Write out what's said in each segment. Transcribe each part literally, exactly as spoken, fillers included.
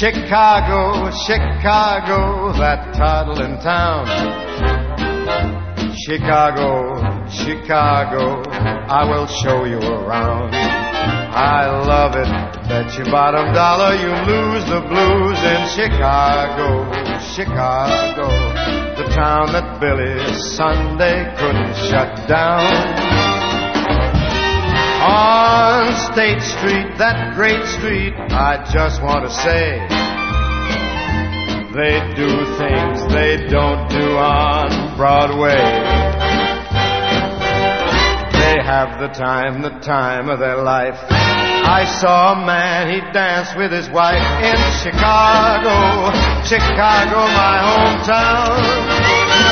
Chicago, Chicago, that toddling town. Chicago, Chicago, I will show you around. I love it, bet your bottom dollar you lose the blues in Chicago, Chicago, the town that Billy Sunday couldn't shut down. On State Street, that great street, I just want to say, they do things they don't do on Broadway. They have the time, the time of their life. I saw a man, he danced with his wife in Chicago, Chicago, my hometown.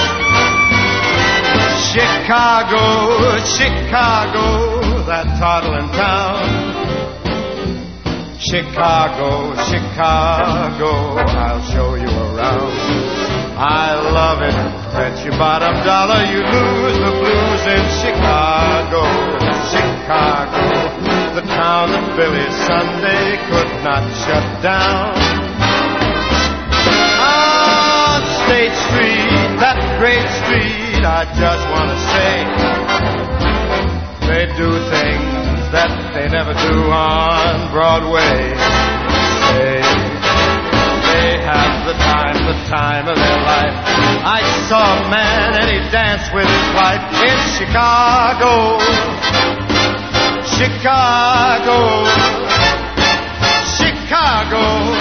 Chicago, Chicago, that toddling town. Chicago, Chicago, I'll show you around. I love it, bet your bottom dollar you lose the blues in Chicago, Chicago, the town that Billy Sunday could not shut down. On State Street, that great street, I just want to say, they do things that they never do on Broadway. They, they have the time, the time of their life. I saw a man and he danced with his wife in Chicago, Chicago, Chicago.